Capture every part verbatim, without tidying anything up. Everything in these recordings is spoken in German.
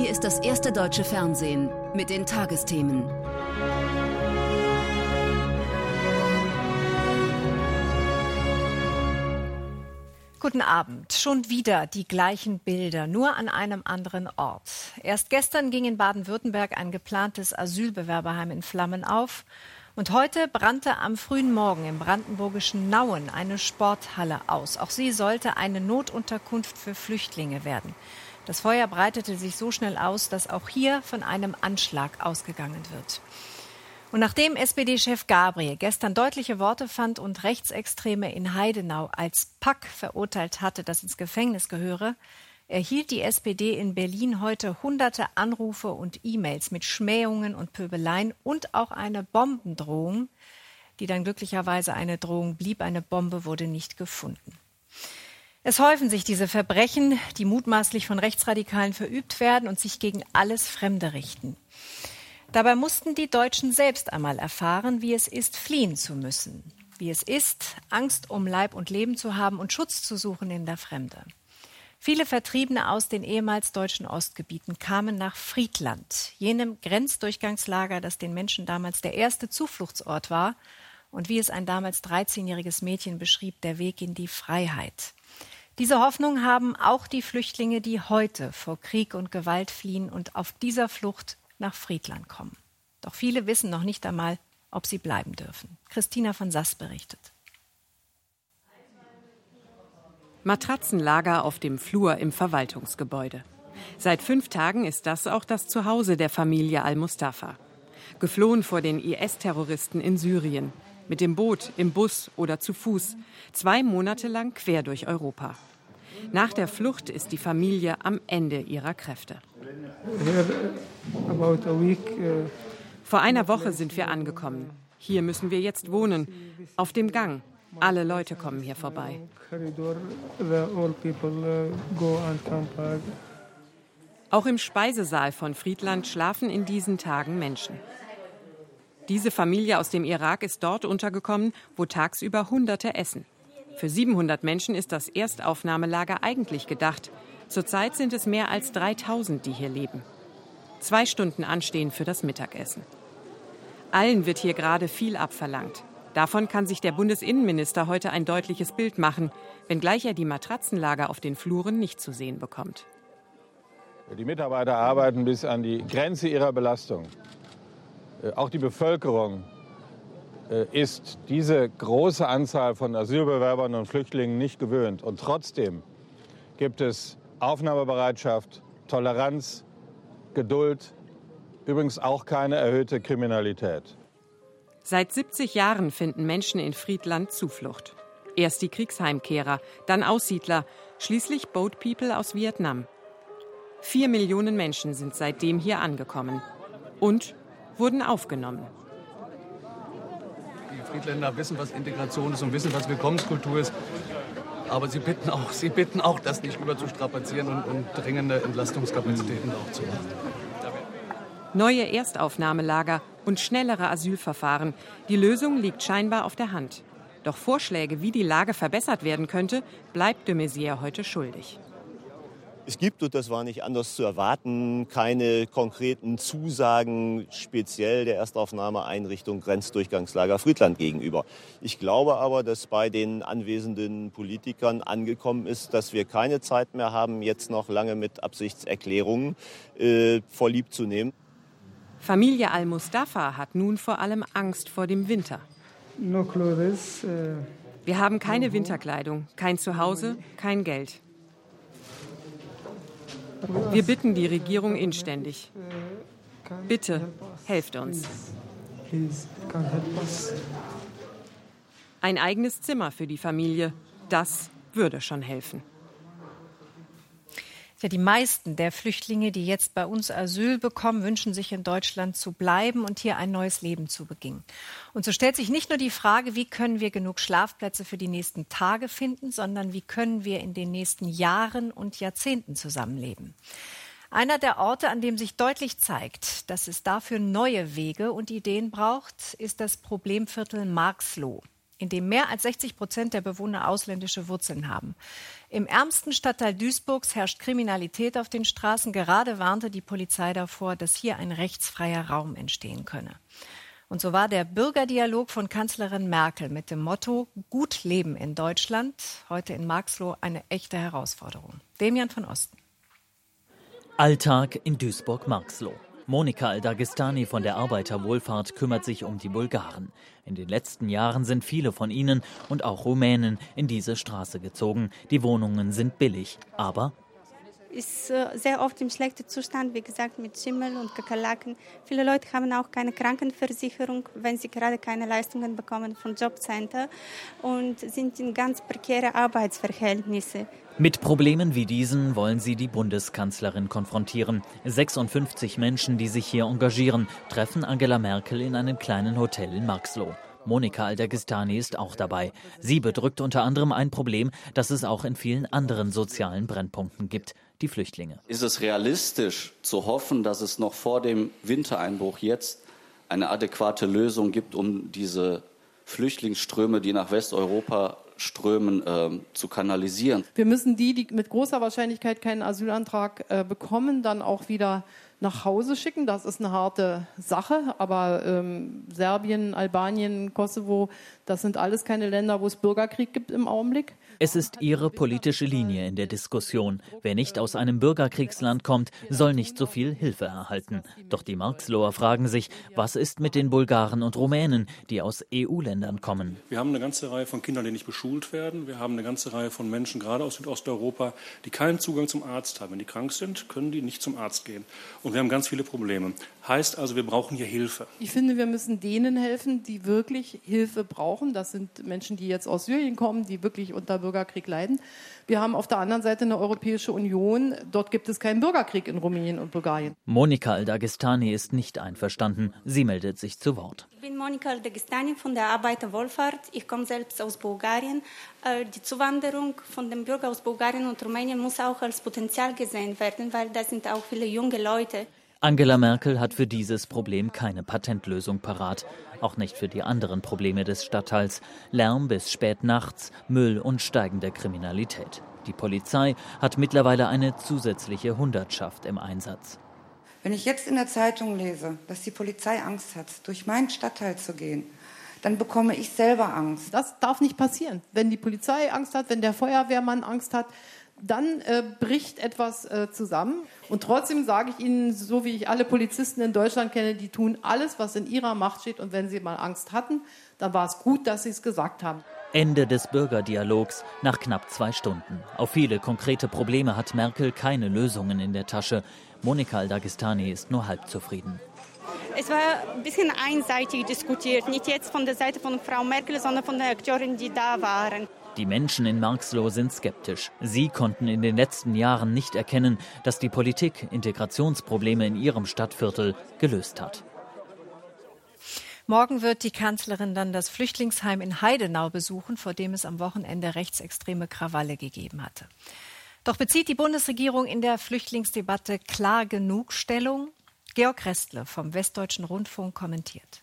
Hier ist das erste deutsche Fernsehen mit den Tagesthemen. Guten Abend. Schon wieder die gleichen Bilder, nur an einem anderen Ort. Erst gestern ging in Baden-Württemberg ein geplantes Asylbewerberheim in Flammen auf. Und heute brannte am frühen Morgen im brandenburgischen Nauen eine Sporthalle aus. Auch sie sollte eine Notunterkunft für Flüchtlinge werden. Das Feuer breitete sich so schnell aus, dass auch hier von einem Anschlag ausgegangen wird. Und nachdem S P D-Chef Gabriel gestern deutliche Worte fand und Rechtsextreme in Heidenau als Pack verurteilt hatte, das ins Gefängnis gehöre, erhielt die S P D in Berlin heute hunderte Anrufe und E-Mails mit Schmähungen und Pöbeleien und auch eine Bombendrohung, die dann glücklicherweise eine Drohung blieb. Eine Bombe wurde nicht gefunden. Es häufen sich diese Verbrechen, die mutmaßlich von Rechtsradikalen verübt werden und sich gegen alles Fremde richten. Dabei mussten die Deutschen selbst einmal erfahren, wie es ist, fliehen zu müssen. Wie es ist, Angst um Leib und Leben zu haben und Schutz zu suchen in der Fremde. Viele Vertriebene aus den ehemals deutschen Ostgebieten kamen nach Friedland, jenem Grenzdurchgangslager, das den Menschen damals der erste Zufluchtsort war und wie es ein damals dreizehnjähriges Mädchen beschrieb, der Weg in die Freiheit. Diese Hoffnung haben auch die Flüchtlinge, die heute vor Krieg und Gewalt fliehen und auf dieser Flucht nach Friedland kommen. Doch viele wissen noch nicht einmal, ob sie bleiben dürfen. Christina von Sass berichtet. Matratzenlager auf dem Flur im Verwaltungsgebäude. Seit fünf Tagen ist das auch das Zuhause der Familie al-Mustafa. Geflohen vor den I S-Terroristen in Syrien. Mit dem Boot, im Bus oder zu Fuß. Zwei Monate lang quer durch Europa. Nach der Flucht ist die Familie am Ende ihrer Kräfte. Vor einer Woche sind wir angekommen. Hier müssen wir jetzt wohnen. Auf dem Gang. Alle Leute kommen hier vorbei. Auch im Speisesaal von Friedland schlafen in diesen Tagen Menschen. Diese Familie aus dem Irak ist dort untergekommen, wo tagsüber Hunderte essen. Für siebenhundert Menschen ist das Erstaufnahmelager eigentlich gedacht. Zurzeit sind es mehr als dreitausend, die hier leben. Zwei Stunden anstehen für das Mittagessen. Allen wird hier gerade viel abverlangt. Davon kann sich der Bundesinnenminister heute ein deutliches Bild machen, wenngleich er die Matratzenlager auf den Fluren nicht zu sehen bekommt. Die Mitarbeiter arbeiten bis an die Grenze ihrer Belastung. Auch die Bevölkerung ist diese große Anzahl von Asylbewerbern und Flüchtlingen nicht gewöhnt. Und trotzdem gibt es Aufnahmebereitschaft, Toleranz, Geduld, übrigens auch keine erhöhte Kriminalität. Seit siebzig Jahren finden Menschen in Friedland Zuflucht. Erst die Kriegsheimkehrer, dann Aussiedler, schließlich Boat People aus Vietnam. Vier Millionen Menschen sind seitdem hier angekommen und wurden aufgenommen. Die Friedländer wissen, was Integration ist und wissen, was Willkommenskultur ist. Aber sie bitten auch, sie bitten auch das nicht überzustrapazieren und, und dringende Entlastungskapazitäten auch zu machen. Neue Erstaufnahmelager und schnellere Asylverfahren. Die Lösung liegt scheinbar auf der Hand. Doch Vorschläge, wie die Lage verbessert werden könnte, bleibt de Maizière heute schuldig. Es gibt, und das war nicht anders zu erwarten, keine konkreten Zusagen speziell der Erstaufnahmeeinrichtung Grenzdurchgangslager Friedland gegenüber. Ich glaube aber, dass bei den anwesenden Politikern angekommen ist, dass wir keine Zeit mehr haben, jetzt noch lange mit Absichtserklärungen äh, vorlieb zu nehmen. Familie al-Mustafa hat nun vor allem Angst vor dem Winter. Wir haben keine Winterkleidung, kein Zuhause, kein Geld. Wir bitten die Regierung inständig. Bitte, helft uns. Ein eigenes Zimmer für die Familie, das würde schon helfen. Ja, die meisten der Flüchtlinge, die jetzt bei uns Asyl bekommen, wünschen sich in Deutschland zu bleiben und hier ein neues Leben zu beginnen. Und so stellt sich nicht nur die Frage, wie können wir genug Schlafplätze für die nächsten Tage finden, sondern wie können wir in den nächsten Jahren und Jahrzehnten zusammenleben. Einer der Orte, an dem sich deutlich zeigt, dass es dafür neue Wege und Ideen braucht, ist das Problemviertel Marxloh. in dem mehr als sechzig Prozent der Bewohner ausländische Wurzeln haben. Im ärmsten Stadtteil Duisburgs herrscht Kriminalität auf den Straßen. Gerade warnte die Polizei davor, dass hier ein rechtsfreier Raum entstehen könne. Und so war der Bürgerdialog von Kanzlerin Merkel mit dem Motto Gut leben in Deutschland heute in Marxloh eine echte Herausforderung. Demian von Osten. Alltag in Duisburg-Marxloh. Monika Al-Dagestani von der Arbeiterwohlfahrt kümmert sich um die Bulgaren. In den letzten Jahren sind viele von ihnen und auch Rumänen in diese Straße gezogen. Die Wohnungen sind billig, aber ist äh, sehr oft im schlechten Zustand, wie gesagt, mit Schimmel und Kakerlaken. Viele Leute haben auch keine Krankenversicherung, wenn sie gerade keine Leistungen bekommen vom Jobcenter und sind in ganz prekäre Arbeitsverhältnisse. Mit Problemen wie diesen wollen sie die Bundeskanzlerin konfrontieren. sechsundfünfzig Menschen, die sich hier engagieren, treffen Angela Merkel in einem kleinen Hotel in Marxloh. Monika Al-Dagestani ist auch dabei. Sie bedrückt unter anderem ein Problem, das es auch in vielen anderen sozialen Brennpunkten gibt: die Flüchtlinge. Ist es realistisch zu hoffen, dass es noch vor dem Wintereinbruch jetzt eine adäquate Lösung gibt, um diese Flüchtlingsströme, die nach Westeuropa strömen, äh, zu kanalisieren? Wir müssen die, die mit großer Wahrscheinlichkeit keinen Asylantrag äh, bekommen, dann auch wieder nach Hause schicken. Das ist eine harte Sache, aber ähm, Serbien, Albanien, Kosovo, das sind alles keine Länder, wo es Bürgerkrieg gibt im Augenblick. Es ist ihre politische Linie in der Diskussion. Wer nicht aus einem Bürgerkriegsland kommt, soll nicht so viel Hilfe erhalten. Doch die Marxloher fragen sich, was ist mit den Bulgaren und Rumänen, die aus E U-Ländern kommen? Wir haben eine ganze Reihe von Kindern, die nicht beschult werden. Wir haben eine ganze Reihe von Menschen, gerade aus Südosteuropa, die keinen Zugang zum Arzt haben. Wenn die krank sind, können die nicht zum Arzt gehen. Und wir haben ganz viele Probleme. Heißt also, wir brauchen hier Hilfe. Ich finde, wir müssen denen helfen, die wirklich Hilfe brauchen. Das sind Menschen, die jetzt aus Syrien kommen, die wirklich unter Bürgerkrieg leiden. Wir haben auf der anderen Seite eine Europäische Union. Dort gibt es keinen Bürgerkrieg in Rumänien und Bulgarien. Monika Al-Dagestani ist nicht einverstanden. Sie meldet sich zu Wort. Ich bin Monika Al-Dagestani von der Arbeiterwohlfahrt. Ich komme selbst aus Bulgarien. Die Zuwanderung von den Bürgern aus Bulgarien und Rumänien muss auch als Potenzial gesehen werden, weil da sind auch viele junge Leute. Angela Merkel hat für dieses Problem keine Patentlösung parat. Auch nicht für die anderen Probleme des Stadtteils. Lärm bis spät nachts, Müll und steigende Kriminalität. Die Polizei hat mittlerweile eine zusätzliche Hundertschaft im Einsatz. Wenn ich jetzt in der Zeitung lese, dass die Polizei Angst hat, durch meinen Stadtteil zu gehen, dann bekomme ich selber Angst. Das darf nicht passieren. Wenn die Polizei Angst hat, wenn der Feuerwehrmann Angst hat, dann äh, bricht etwas äh, zusammen. Und trotzdem sage ich Ihnen, so wie ich alle Polizisten in Deutschland kenne, die tun alles, was in ihrer Macht steht. Und wenn sie mal Angst hatten, dann war es gut, dass sie es gesagt haben. Ende des Bürgerdialogs nach knapp zwei Stunden. Auf viele konkrete Probleme hat Merkel keine Lösungen in der Tasche. Monika Al-Dagestani ist nur halb zufrieden. Es war ein bisschen einseitig diskutiert. Nicht jetzt von der Seite von Frau Merkel, sondern von den Akteuren, die da waren. Die Menschen in Marxloh sind skeptisch. Sie konnten in den letzten Jahren nicht erkennen, dass die Politik Integrationsprobleme in ihrem Stadtviertel gelöst hat. Morgen wird die Kanzlerin dann das Flüchtlingsheim in Heidenau besuchen, vor dem es am Wochenende rechtsextreme Krawalle gegeben hatte. Doch bezieht die Bundesregierung in der Flüchtlingsdebatte klar genug Stellung? Georg Restle vom Westdeutschen Rundfunk kommentiert.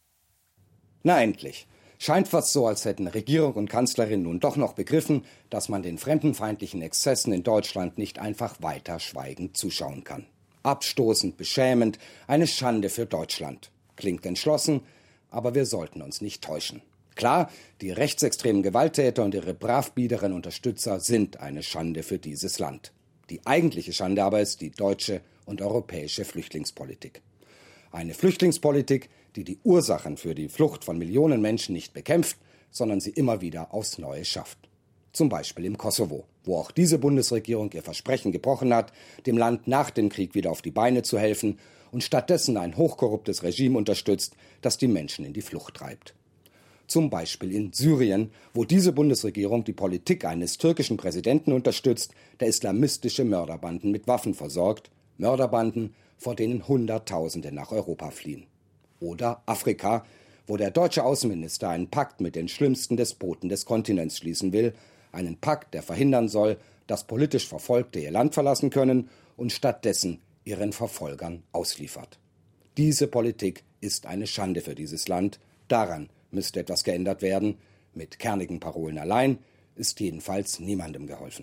Na endlich. Scheint fast so, als hätten Regierung und Kanzlerin nun doch noch begriffen, dass man den fremdenfeindlichen Exzessen in Deutschland nicht einfach weiter schweigend zuschauen kann. Abstoßend, beschämend, eine Schande für Deutschland. Klingt entschlossen, aber wir sollten uns nicht täuschen. Klar, die rechtsextremen Gewalttäter und ihre bravbiederen Unterstützer sind eine Schande für dieses Land. Die eigentliche Schande aber ist die deutsche und europäische Flüchtlingspolitik. Eine Flüchtlingspolitik, die die Ursachen für die Flucht von Millionen Menschen nicht bekämpft, sondern sie immer wieder aufs Neue schafft. Zum Beispiel im Kosovo, wo auch diese Bundesregierung ihr Versprechen gebrochen hat, dem Land nach dem Krieg wieder auf die Beine zu helfen und stattdessen ein hochkorruptes Regime unterstützt, das die Menschen in die Flucht treibt. Zum Beispiel in Syrien, wo diese Bundesregierung die Politik eines türkischen Präsidenten unterstützt, der islamistische Mörderbanden mit Waffen versorgt, Mörderbanden, vor denen Hunderttausende nach Europa fliehen. Oder Afrika, wo der deutsche Außenminister einen Pakt mit den schlimmsten Despoten des Kontinents schließen will, einen Pakt, der verhindern soll, dass politisch Verfolgte ihr Land verlassen können und stattdessen ihren Verfolgern ausliefert. Diese Politik ist eine Schande für dieses Land. Daran müsste etwas geändert werden. Mit kernigen Parolen allein ist jedenfalls niemandem geholfen.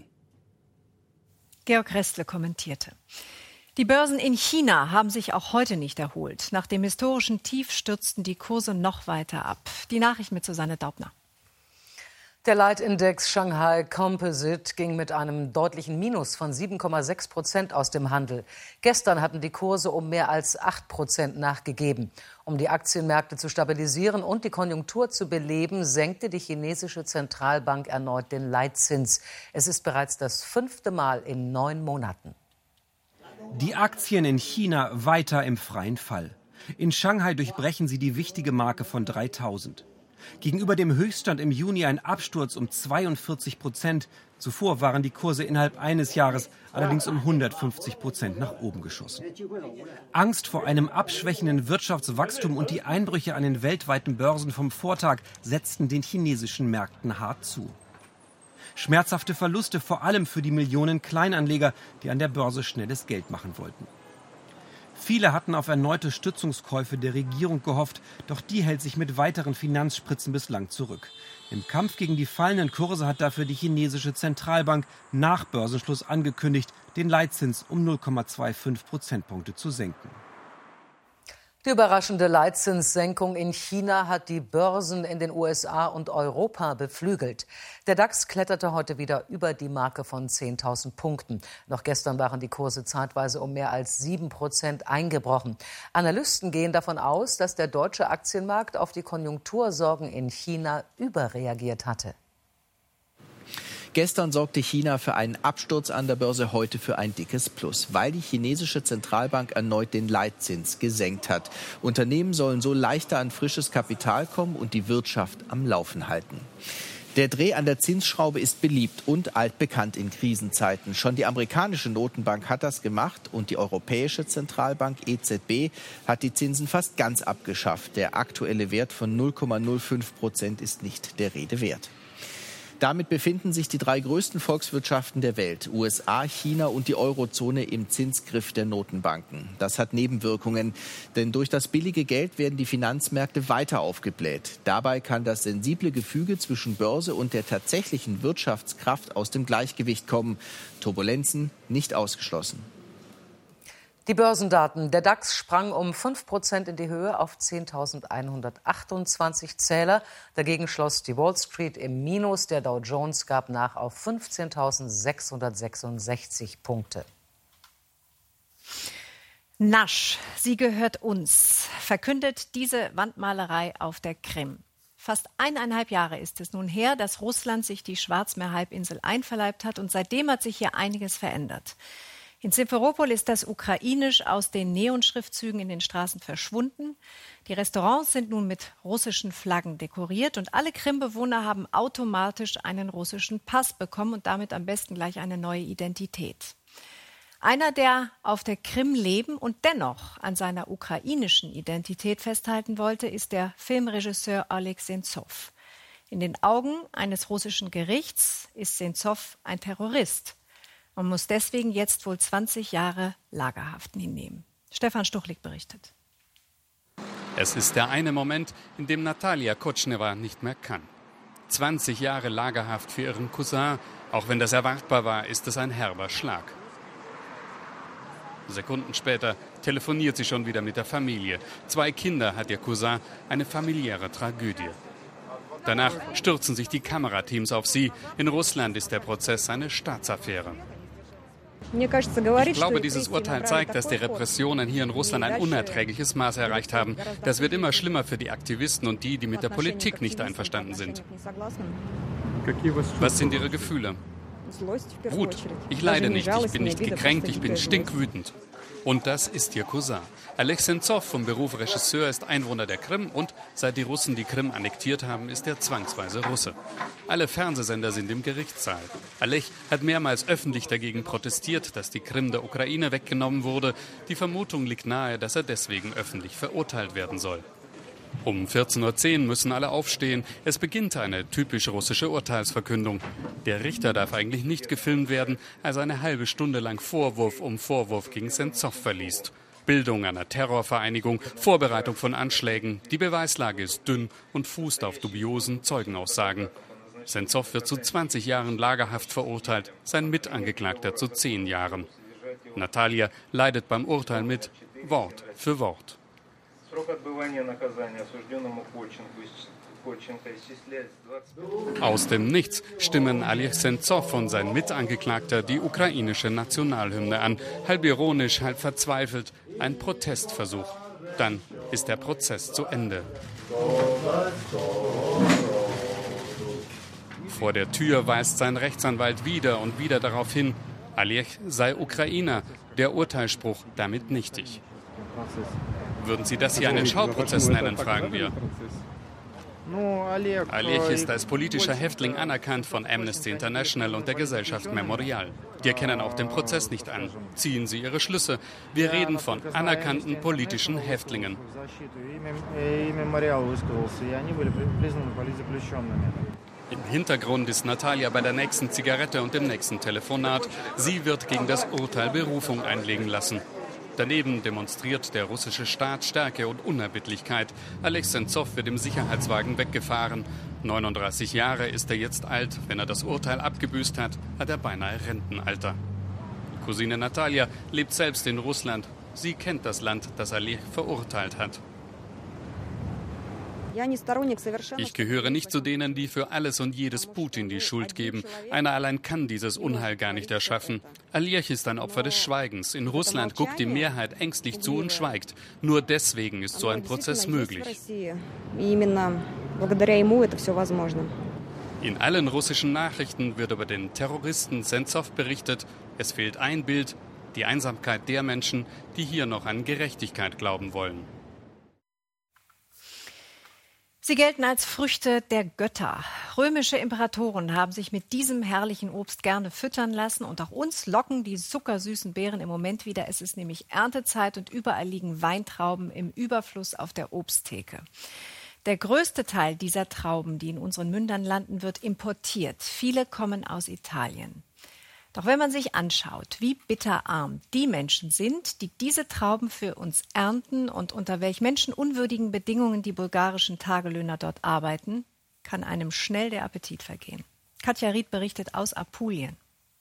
Georg Restle kommentierte. Die Börsen in China haben sich auch heute nicht erholt. Nach dem historischen Tief stürzten die Kurse noch weiter ab. Die Nachricht mit Susanne Daubner. Der Leitindex Shanghai Composite ging mit einem deutlichen Minus von sieben Komma sechs Prozent aus dem Handel. Gestern hatten die Kurse um mehr als acht Prozent nachgegeben. Um die Aktienmärkte zu stabilisieren und die Konjunktur zu beleben, senkte die chinesische Zentralbank erneut den Leitzins. Es ist bereits das fünfte Mal in neun Monaten. Die Aktien in China weiter im freien Fall. In Shanghai durchbrechen sie die wichtige Marke von dreitausend. Gegenüber dem Höchststand im Juni ein Absturz um zweiundvierzig Prozent. Zuvor waren die Kurse innerhalb eines Jahres allerdings um hundertfünfzig Prozent nach oben geschossen. Angst vor einem abschwächenden Wirtschaftswachstum und die Einbrüche an den weltweiten Börsen vom Vortag setzten den chinesischen Märkten hart zu. Schmerzhafte Verluste vor allem für die Millionen Kleinanleger, die an der Börse schnelles Geld machen wollten. Viele hatten auf erneute Stützungskäufe der Regierung gehofft, doch die hält sich mit weiteren Finanzspritzen bislang zurück. Im Kampf gegen die fallenden Kurse hat dafür die chinesische Zentralbank nach Börsenschluss angekündigt, den Leitzins um null Komma fünfundzwanzig Prozentpunkte zu senken. Die überraschende Leitzinssenkung in China hat die Börsen in den U S A und Europa beflügelt. Der DAX kletterte heute wieder über die Marke von zehntausend Punkten. Noch gestern waren die Kurse zeitweise um mehr als sieben Prozent eingebrochen. Analysten gehen davon aus, dass der deutsche Aktienmarkt auf die Konjunktursorgen in China überreagiert hatte. Gestern sorgte China für einen Absturz an der Börse, heute für ein dickes Plus, weil die chinesische Zentralbank erneut den Leitzins gesenkt hat. Unternehmen sollen so leichter an frisches Kapital kommen und die Wirtschaft am Laufen halten. Der Dreh an der Zinsschraube ist beliebt und altbekannt in Krisenzeiten. Schon die amerikanische Notenbank hat das gemacht und die Europäische Zentralbank E Z B hat die Zinsen fast ganz abgeschafft. Der aktuelle Wert von null Komma null fünf Prozent ist nicht der Rede wert. Damit befinden sich die drei größten Volkswirtschaften der Welt, U S A, China und die Eurozone, im Zinsgriff der Notenbanken. Das hat Nebenwirkungen, denn durch das billige Geld werden die Finanzmärkte weiter aufgebläht. Dabei kann das sensible Gefüge zwischen Börse und der tatsächlichen Wirtschaftskraft aus dem Gleichgewicht kommen. Turbulenzen nicht ausgeschlossen. Die Börsendaten. Der DAX sprang um fünf Prozent in die Höhe auf zehntausendeinhundertachtundzwanzig Zähler. Dagegen schloss die Wall Street im Minus. Der Dow Jones gab nach auf fünfzehntausendsechshundertsechsundsechzig Punkte. Nasch, sie gehört uns, verkündet diese Wandmalerei auf der Krim. Fast eineinhalb Jahre ist es nun her, dass Russland sich die Schwarzmeerhalbinsel einverleibt hat, und seitdem hat sich hier einiges verändert. In Simferopol ist das Ukrainisch aus den Neonschriftzügen in den Straßen verschwunden. Die Restaurants sind nun mit russischen Flaggen dekoriert und alle Krim-Bewohner haben automatisch einen russischen Pass bekommen und damit am besten gleich eine neue Identität. Einer, der auf der Krim leben und dennoch an seiner ukrainischen Identität festhalten wollte, ist der Filmregisseur Oleg Sentsov. In den Augen eines russischen Gerichts ist Sentsov ein Terrorist. Man muss deswegen jetzt wohl zwanzig Jahre Lagerhaft hinnehmen. Stefan Stuchlik berichtet. Es ist der eine Moment, in dem Natalia Kotschnewa nicht mehr kann. zwanzig Jahre Lagerhaft für ihren Cousin. Auch wenn das erwartbar war, ist es ein herber Schlag. Sekunden später telefoniert sie schon wieder mit der Familie. Zwei Kinder hat ihr Cousin, eine familiäre Tragödie. Danach stürzen sich die Kamerateams auf sie. In Russland ist der Prozess eine Staatsaffäre. Ich glaube, dieses Urteil zeigt, dass die Repressionen hier in Russland ein unerträgliches Maß erreicht haben. Das wird immer schlimmer für die Aktivisten und die, die mit der Politik nicht einverstanden sind. Was sind Ihre Gefühle? Wut. Ich leide nicht, ich bin nicht gekränkt, ich bin stinkwütend. Und das ist ihr Cousin. Oleg Sentsov, vom Beruf Regisseur, ist Einwohner der Krim und seit die Russen die Krim annektiert haben, ist er zwangsweise Russe. Alle Fernsehsender sind im Gerichtssaal. Oleg hat mehrmals öffentlich dagegen protestiert, dass die Krim der Ukraine weggenommen wurde. Die Vermutung liegt nahe, dass er deswegen öffentlich verurteilt werden soll. Um vierzehn Uhr zehn müssen alle aufstehen. Es beginnt eine typisch russische Urteilsverkündung. Der Richter darf eigentlich nicht gefilmt werden, als er eine halbe Stunde lang Vorwurf um Vorwurf gegen Sentsov verliest. Bildung einer Terrorvereinigung, Vorbereitung von Anschlägen. Die Beweislage ist dünn und fußt auf dubiosen Zeugenaussagen. Senzow wird zu zwanzig Jahren Lagerhaft verurteilt, sein Mitangeklagter zu zehn Jahren. Natalia leidet beim Urteil mit, Wort für Wort. Aus dem Nichts stimmen Oleg Senzow und sein Mitangeklagter die ukrainische Nationalhymne an. Halb ironisch, halb verzweifelt. Ein Protestversuch. Dann ist der Prozess zu Ende. Vor der Tür weist sein Rechtsanwalt wieder und wieder darauf hin, Oleg sei Ukrainer. Der Urteilsspruch damit nichtig. Würden Sie das hier einen Schauprozess nennen, fragen wir. Oleg ist als politischer Häftling anerkannt von Amnesty International und der Gesellschaft Memorial. Die erkennen auch den Prozess nicht an. Ziehen Sie Ihre Schlüsse. Wir reden von anerkannten politischen Häftlingen. Im Hintergrund ist Natalia bei der nächsten Zigarette und dem nächsten Telefonat. Sie wird gegen das Urteil Berufung einlegen lassen. Daneben demonstriert der russische Staat Stärke und Unerbittlichkeit. Oleg Senzow wird im Sicherheitswagen weggefahren. neununddreißig Jahre ist er jetzt alt. Wenn er das Urteil abgebüßt hat, hat er beinahe Rentenalter. Cousine Natalia lebt selbst in Russland. Sie kennt das Land, das Oleg verurteilt hat. Ich gehöre nicht zu denen, die für alles und jedes Putin die Schuld geben. Einer allein kann dieses Unheil gar nicht erschaffen. Oleg ist ein Opfer des Schweigens. In Russland guckt die Mehrheit ängstlich zu und schweigt. Nur deswegen ist so ein Prozess möglich. In allen russischen Nachrichten wird über den Terroristen Senzow berichtet. Es fehlt ein Bild, die Einsamkeit der Menschen, die hier noch an Gerechtigkeit glauben wollen. Sie gelten als Früchte der Götter. Römische Imperatoren haben sich mit diesem herrlichen Obst gerne füttern lassen. Und auch uns locken die zuckersüßen Beeren im Moment wieder. Es ist nämlich Erntezeit und überall liegen Weintrauben im Überfluss auf der Obsttheke. Der größte Teil dieser Trauben, die in unseren Mündern landen, wird importiert. Viele kommen aus Italien. Doch wenn man sich anschaut, wie bitterarm die Menschen sind, die diese Trauben für uns ernten und unter welch menschenunwürdigen Bedingungen die bulgarischen Tagelöhner dort arbeiten, kann einem schnell der Appetit vergehen. Katja Ried berichtet aus Apulien.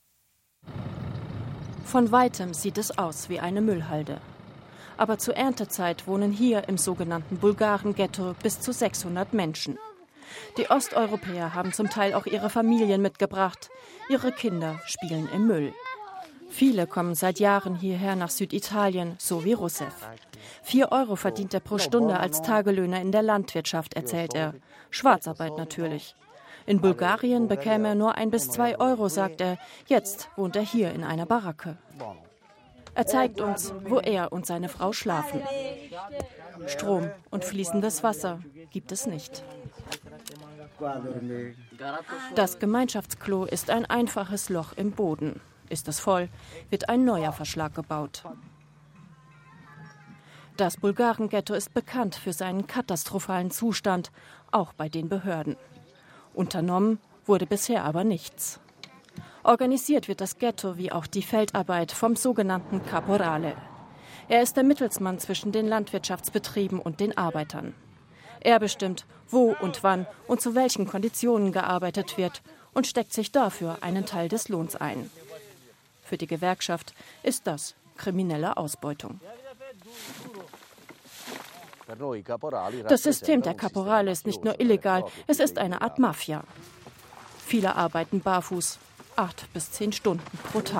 Von weitem sieht es aus wie eine Müllhalde. Aber zur Erntezeit wohnen hier im sogenannten Bulgaren-Ghetto bis zu sechshundert Menschen. Die Osteuropäer haben zum Teil auch ihre Familien mitgebracht. Ihre Kinder spielen im Müll. Viele kommen seit Jahren hierher nach Süditalien, so wie Russev. Vier Euro verdient er pro Stunde als Tagelöhner in der Landwirtschaft, erzählt er. Schwarzarbeit natürlich. In Bulgarien bekäme er nur ein bis zwei Euro, sagt er. Jetzt wohnt er hier in einer Baracke. Er zeigt uns, wo er und seine Frau schlafen. Strom und fließendes Wasser gibt es nicht. Das Gemeinschaftsklo ist ein einfaches Loch im Boden. Ist es voll, wird ein neuer Verschlag gebaut. Das Bulgaren-Ghetto ist bekannt für seinen katastrophalen Zustand, auch bei den Behörden. Unternommen wurde bisher aber nichts. Organisiert wird das Ghetto wie auch die Feldarbeit vom sogenannten Caporale. Er ist der Mittelsmann zwischen den Landwirtschaftsbetrieben und den Arbeitern. Er bestimmt, wo und wann und zu welchen Konditionen gearbeitet wird und steckt sich dafür einen Teil des Lohns ein. Für die Gewerkschaft ist das kriminelle Ausbeutung. Das System der Caporale ist nicht nur illegal, es ist eine Art Mafia. Viele arbeiten barfuß, acht bis zehn Stunden pro Tag.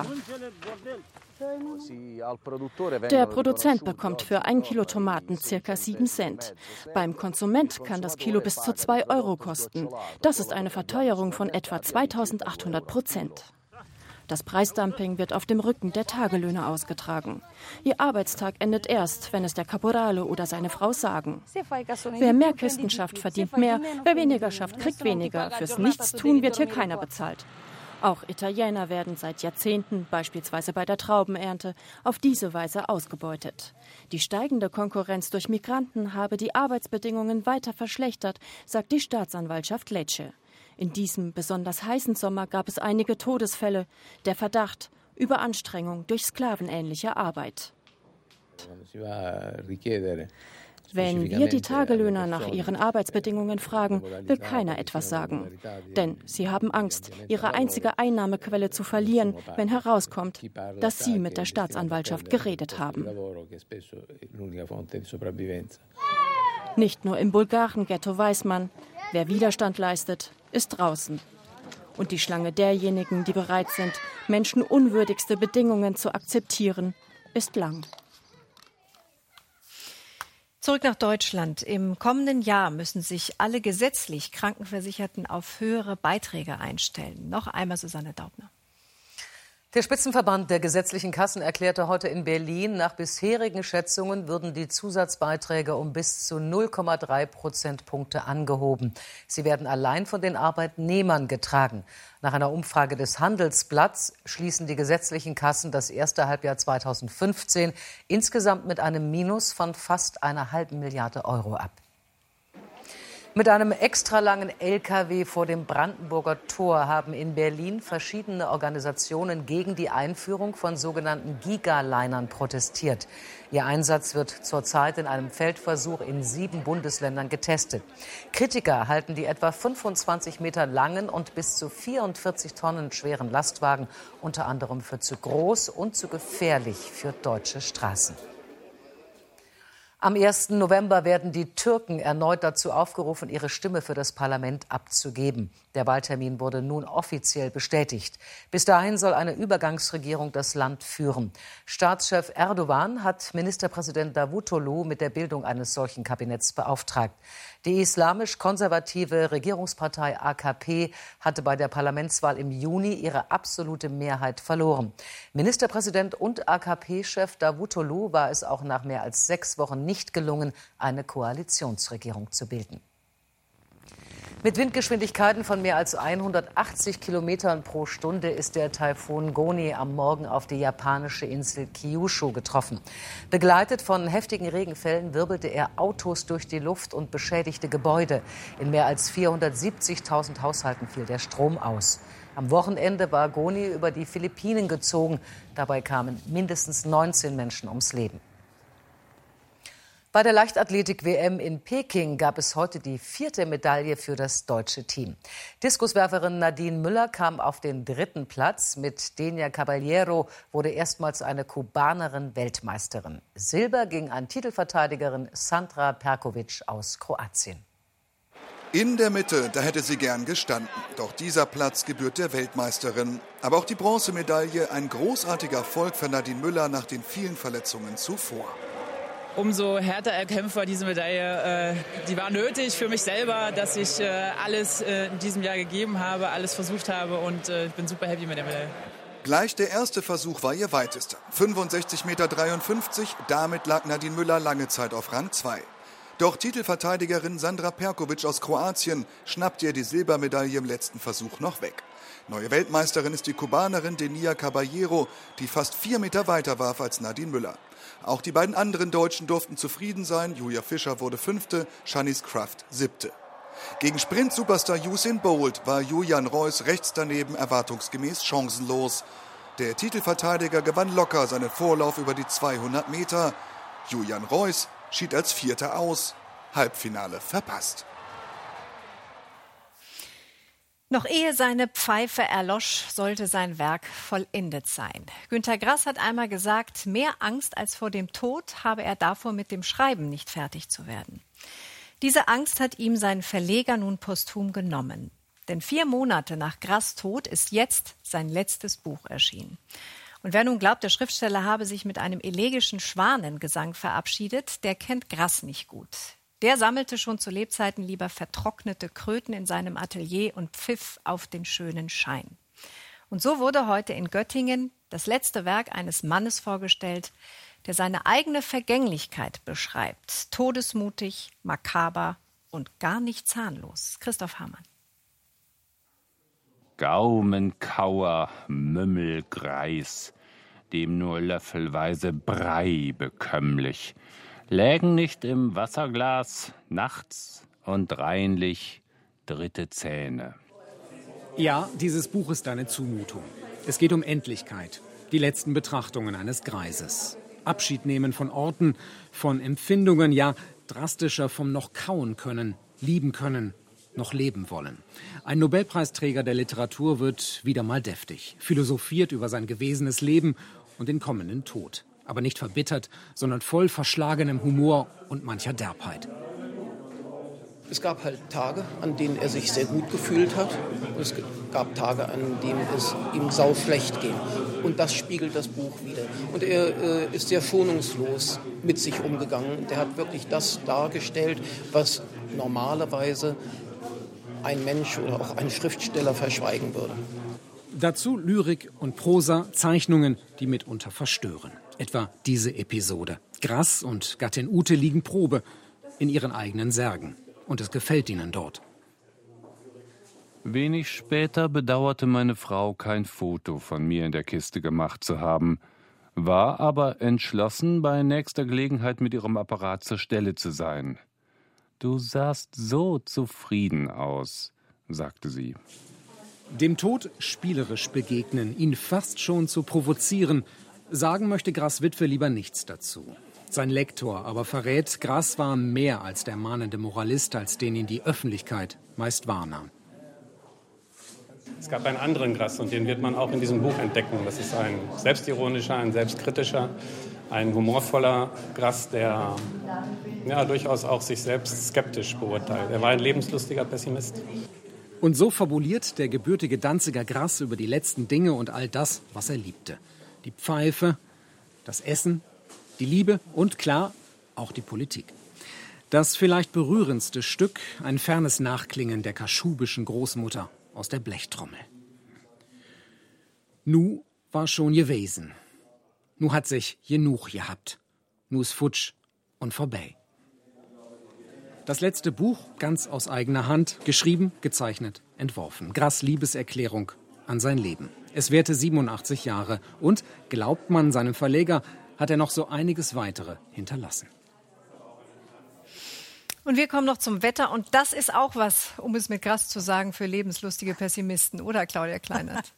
Der Produzent bekommt für ein Kilo Tomaten ca. sieben Cent. Beim Konsument kann das Kilo bis zu zwei Euro kosten. Das ist eine Verteuerung von etwa zweitausendachthundert Prozent. Das Preisdumping wird auf dem Rücken der Tagelöhner ausgetragen. Ihr Arbeitstag endet erst, wenn es der Caporale oder seine Frau sagen. Wer mehr Kisten schafft, verdient mehr. Wer weniger schafft, kriegt weniger. Fürs Nichtstun wird hier keiner bezahlt. Auch Italiener werden seit Jahrzehnten, beispielsweise bei der Traubenernte, auf diese Weise ausgebeutet. Die steigende Konkurrenz durch Migranten habe die Arbeitsbedingungen weiter verschlechtert, sagt die Staatsanwaltschaft Lecce. In diesem besonders heißen Sommer gab es einige Todesfälle. Der Verdacht: Überanstrengung durch sklavenähnliche Arbeit. Wenn wir die Tagelöhner nach ihren Arbeitsbedingungen fragen, will keiner etwas sagen. Denn sie haben Angst, ihre einzige Einnahmequelle zu verlieren, wenn herauskommt, dass sie mit der Staatsanwaltschaft geredet haben. Nicht nur im Bulgaren-Ghetto weiß man, wer Widerstand leistet, ist draußen. Und die Schlange derjenigen, die bereit sind, menschenunwürdigste Bedingungen zu akzeptieren, ist lang. Zurück nach Deutschland. Im kommenden Jahr müssen sich alle gesetzlich Krankenversicherten auf höhere Beiträge einstellen. Noch einmal Susanne Daubner. Der Spitzenverband der gesetzlichen Kassen erklärte heute in Berlin, nach bisherigen Schätzungen würden die Zusatzbeiträge um bis zu null Komma drei Prozentpunkte angehoben. Sie werden allein von den Arbeitnehmern getragen. Nach einer Umfrage des Handelsblatts schließen die gesetzlichen Kassen das erste Halbjahr zweitausendfünfzehn insgesamt mit einem Minus von fast einer halben Milliarde Euro ab. Mit einem extra langen L K W vor dem Brandenburger Tor haben in Berlin verschiedene Organisationen gegen die Einführung von sogenannten Gigalinern protestiert. Ihr Einsatz wird zurzeit in einem Feldversuch in sieben Bundesländern getestet. Kritiker halten die etwa fünfundzwanzig Meter langen und bis zu vierundvierzig Tonnen schweren Lastwagen unter anderem für zu groß und zu gefährlich für deutsche Straßen. Am ersten November werden die Türken erneut dazu aufgerufen, ihre Stimme für das Parlament abzugeben. Der Wahltermin wurde nun offiziell bestätigt. Bis dahin soll eine Übergangsregierung das Land führen. Staatschef Erdogan hat Ministerpräsident Davutoglu mit der Bildung eines solchen Kabinetts beauftragt. Die islamisch-konservative Regierungspartei A K P hatte bei der Parlamentswahl im Juni ihre absolute Mehrheit verloren. Ministerpräsident und A K P-Chef Davutoglu war es auch nach mehr als sechs Wochen nicht gelungen, eine Koalitionsregierung zu bilden. Mit Windgeschwindigkeiten von mehr als hundertachtzig Kilometern pro Stunde ist der Taifun Goni am Morgen auf die japanische Insel Kyushu getroffen. Begleitet von heftigen Regenfällen wirbelte er Autos durch die Luft und beschädigte Gebäude. In mehr als vierhundertsiebzigtausend Haushalten fiel der Strom aus. Am Wochenende war Goni über die Philippinen gezogen. Dabei kamen mindestens neunzehn Menschen ums Leben. Bei der Leichtathletik-W M in Peking gab es heute die vierte Medaille für das deutsche Team. Diskuswerferin Nadine Müller kam auf den dritten Platz. Mit Denia Caballero wurde erstmals eine Kubanerin Weltmeisterin. Silber ging an Titelverteidigerin Sandra Perkovic aus Kroatien. In der Mitte, da hätte sie gern gestanden. Doch dieser Platz gebührt der Weltmeisterin. Aber auch die Bronzemedaille, ein großartiger Erfolg für Nadine Müller nach den vielen Verletzungen zuvor. Umso härter erkämpft war diese Medaille. Äh, die war nötig für mich selber, dass ich äh, alles äh, in diesem Jahr gegeben habe, alles versucht habe und äh, ich bin super happy mit der Medaille. Gleich der erste Versuch war ihr weitester. fünfundsechzig Komma dreiundfünfzig Meter, damit lag Nadine Müller lange Zeit auf Rang zwei. Doch Titelverteidigerin Sandra Perkovic aus Kroatien schnappt ihr die Silbermedaille im letzten Versuch noch weg. Neue Weltmeisterin ist die Kubanerin Denia Caballero, die fast vier Meter weiter warf als Nadine Müller. Auch die beiden anderen Deutschen durften zufrieden sein. Julia Fischer wurde Fünfte, Shanice Kraft Siebte. Gegen Sprint-Superstar Usain Bolt war Julian Reus rechts daneben erwartungsgemäß chancenlos. Der Titelverteidiger gewann locker seinen Vorlauf über die zweihundert Meter. Julian Reus schied als Vierter aus. Halbfinale verpasst. Noch ehe seine Pfeife erlosch, sollte sein Werk vollendet sein. Günter Grass hat einmal gesagt, mehr Angst als vor dem Tod habe er davor, mit dem Schreiben nicht fertig zu werden. Diese Angst hat ihm sein Verleger nun posthum genommen. Denn vier Monate nach Grass' Tod ist jetzt sein letztes Buch erschienen. Und wer nun glaubt, der Schriftsteller habe sich mit einem elegischen Schwanengesang verabschiedet, der kennt Grass nicht gut. Der sammelte schon zu Lebzeiten lieber vertrocknete Kröten in seinem Atelier und pfiff auf den schönen Schein. Und so wurde heute in Göttingen das letzte Werk eines Mannes vorgestellt, der seine eigene Vergänglichkeit beschreibt. Todesmutig, makaber und gar nicht zahnlos. Christoph Hamann. Gaumenkauer, Mümmelgreis, dem nur löffelweise Brei bekömmlich, lägen nicht im Wasserglas, nachts und reinlich dritte Zähne. Ja, dieses Buch ist eine Zumutung. Es geht um Endlichkeit, die letzten Betrachtungen eines Greises. Abschied nehmen von Orten, von Empfindungen, ja drastischer vom noch kauen können, lieben können, noch leben wollen. Ein Nobelpreisträger der Literatur wird wieder mal deftig, philosophiert über sein gewesenes Leben und den kommenden Tod. Aber nicht verbittert, sondern voll verschlagenem Humor und mancher Derbheit. Es gab halt Tage, an denen er sich sehr gut gefühlt hat. Und es gab Tage, an denen es ihm sauschlecht ging. Und das spiegelt das Buch wider. Und er äh, ist sehr schonungslos mit sich umgegangen. Der hat wirklich das dargestellt, was normalerweise ein Mensch oder auch ein Schriftsteller verschweigen würde. Dazu Lyrik und Prosa, Zeichnungen, die mitunter verstören. Etwa diese Episode. Grass und Gattin Ute liegen Probe in ihren eigenen Särgen. Und es gefällt ihnen dort. Wenig später bedauerte meine Frau, kein Foto von mir in der Kiste gemacht zu haben, war aber entschlossen, bei nächster Gelegenheit mit ihrem Apparat zur Stelle zu sein. »Du sahst so zufrieden aus«, sagte sie. Dem Tod spielerisch begegnen, ihn fast schon zu provozieren, sagen möchte Grass' Witwe lieber nichts dazu. Sein Lektor aber verrät, Grass war mehr als der mahnende Moralist, als den ihn die Öffentlichkeit meist wahrnahm. Es gab einen anderen Grass und den wird man auch in diesem Buch entdecken. Das ist ein selbstironischer, ein selbstkritischer, ein humorvoller Grass, der ja, durchaus auch sich selbst skeptisch beurteilt. Er war ein lebenslustiger Pessimist. Und so fabuliert der gebürtige Danziger Grass über die letzten Dinge und all das, was er liebte. Die Pfeife, das Essen, die Liebe und klar, auch die Politik. Das vielleicht berührendste Stück, ein fernes Nachklingen der kaschubischen Großmutter aus der Blechtrommel. Nu war schon gewesen. Nu hat sich genug gehabt. Nu ist futsch und vorbei. Das letzte Buch, ganz aus eigener Hand, geschrieben, gezeichnet, entworfen. Grass' Liebeserklärung an sein Leben. Es währte siebenundachtzig Jahre und, glaubt man seinem Verleger, hat er noch so einiges weitere hinterlassen. Und wir kommen noch zum Wetter. Und das ist auch was, um es mit Grass zu sagen, für lebenslustige Pessimisten. Oder, Claudia Kleinert?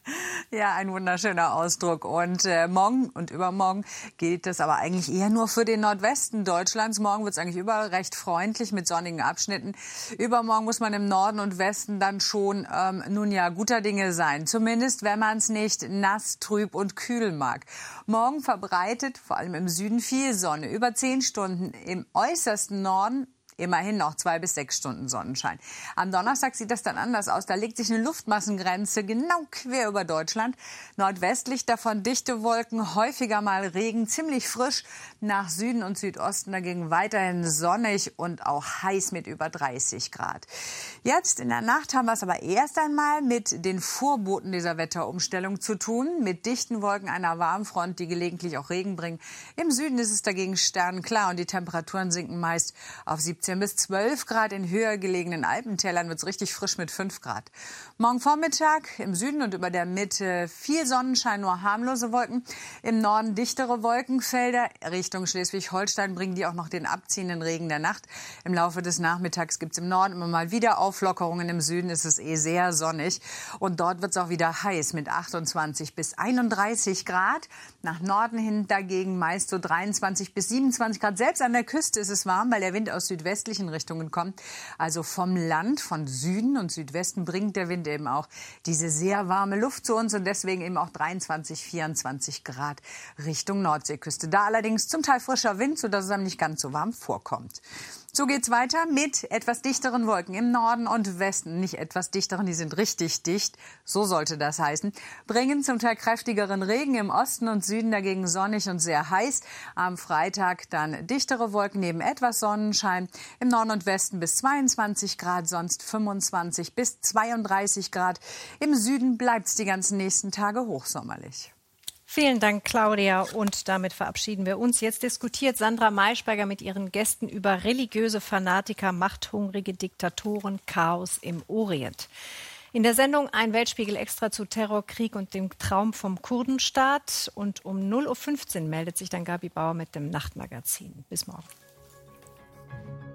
Ja, ein wunderschöner Ausdruck. Und äh, morgen und übermorgen gilt das aber eigentlich eher nur für den Nordwesten Deutschlands. Morgen wird es eigentlich überall recht freundlich mit sonnigen Abschnitten. Übermorgen muss man im Norden und Westen dann schon, ähm, nun ja, guter Dinge sein. Zumindest, wenn man es nicht nass, trüb und kühl mag. Morgen verbreitet, vor allem im Süden, viel Sonne. Über zehn Stunden im äußersten Norden. Immerhin noch zwei bis sechs Stunden Sonnenschein. Am Donnerstag sieht das dann anders aus. Da legt sich eine Luftmassengrenze genau quer über Deutschland. Nordwestlich davon dichte Wolken, häufiger mal Regen, ziemlich frisch. Nach Süden und Südosten dagegen weiterhin sonnig und auch heiß mit über dreißig Grad. Jetzt in der Nacht haben wir es aber erst einmal mit den Vorboten dieser Wetterumstellung zu tun. Mit dichten Wolken einer Warmfront, die gelegentlich auch Regen bringen. Im Süden ist es dagegen sternklar und die Temperaturen sinken meist auf siebzehn bis zwölf Grad. In höher gelegenen Alpentälern wird es richtig frisch mit fünf Grad. Morgen Vormittag im Süden und über der Mitte viel Sonnenschein, nur harmlose Wolken. Im Norden dichtere Wolkenfelder. Richtung Schleswig-Holstein bringen die auch noch den abziehenden Regen der Nacht. Im Laufe des Nachmittags gibt es im Norden immer mal wieder Auflockerungen. Im Süden ist es eh sehr sonnig. Und dort wird es auch wieder heiß mit achtundzwanzig bis einunddreißig Grad. Nach Norden hin dagegen meist so dreiundzwanzig bis siebenundzwanzig Grad. Selbst an der Küste ist es warm, weil der Wind aus Südwestlichen Richtungen kommt. Also vom Land, von Süden und Südwesten bringt der Wind eben auch diese sehr warme Luft zu uns und deswegen eben auch dreiundzwanzig, vierundzwanzig Grad Richtung Nordseeküste. Da allerdings zum Teil frischer Wind, sodass es einem nicht ganz so warm vorkommt. So geht's weiter mit etwas dichteren Wolken im Norden und Westen. Nicht etwas dichteren, die sind richtig dicht. So sollte das heißen. Bringen zum Teil kräftigeren Regen im Osten und Süden, dagegen sonnig und sehr heiß. Am Freitag dann dichtere Wolken neben etwas Sonnenschein. Im Norden und Westen bis zweiundzwanzig Grad, sonst fünfundzwanzig bis zweiunddreißig Grad. Im Süden bleibt's die ganzen nächsten Tage hochsommerlich. Vielen Dank, Claudia. Und damit verabschieden wir uns. Jetzt diskutiert Sandra Maischberger mit ihren Gästen über religiöse Fanatiker, machthungrige Diktatoren, Chaos im Orient. In der Sendung ein Weltspiegel extra zu Terror, Krieg und dem Traum vom Kurdenstaat. Und um null Uhr fünfzehn meldet sich dann Gabi Bauer mit dem Nachtmagazin. Bis morgen.